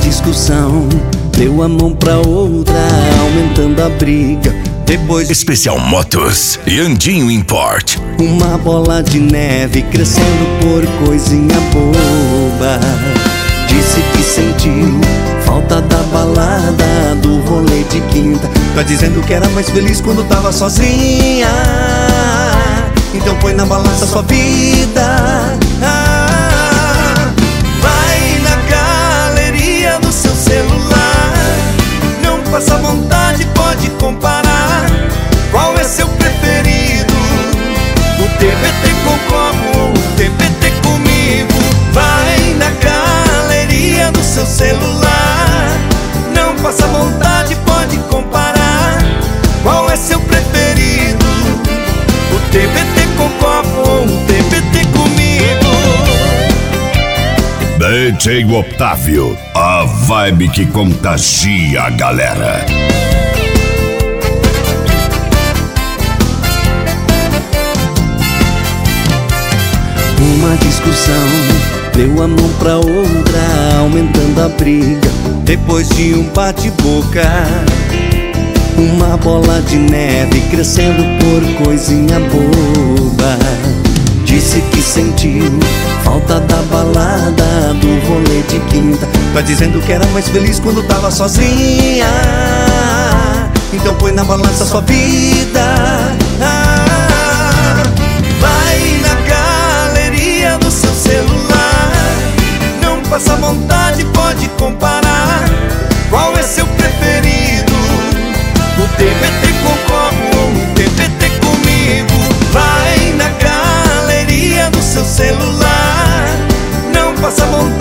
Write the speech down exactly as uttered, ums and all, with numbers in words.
discussão, deu a mão pra outra, aumentando a briga. Depois Especial Motos e Andinho Import. Uma bola de neve crescendo por coisinha boba. Disse que sentiu falta da balada, do rolê de quinta. Tá dizendo que era mais feliz quando tava sozinha. Então põe na balança sua vida. Ah, vai na galeria do seu celular. Não passa vontade, pode comparar. Qual é seu preferido? O T B T com copo ou o T B T comigo? Vai na galeria do seu celular. Não passa vontade, pode comparar. Qual é seu preferido? O T B T com copo ou o T B T comigo? D J Otávio, a vibe que contagia a galera. Uma discussão, deu a mão pra outra, aumentando a briga. Depois de um bate-boca, uma bola de neve crescendo por coisinha boba. Disse que sentiu falta da balada, do rolê de quinta. Tá dizendo que era mais feliz quando tava sozinha. Então põe na balança sua vida. Ah, vai na galeria do seu celular. Não passa vontade, pode comparar. Qual é seu preferido? O T B T com copo ou o T B T comigo? Vai na galeria do seu celular. Não passa vontade,